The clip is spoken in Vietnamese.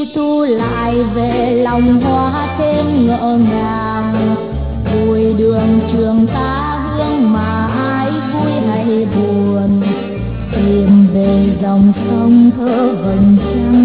thu lại về lòng hoa thêm ngỡ ngàng. Bụi đường trường ta hương mà ai vui hay buồn, tìm về dòng sông thơ vầng trăng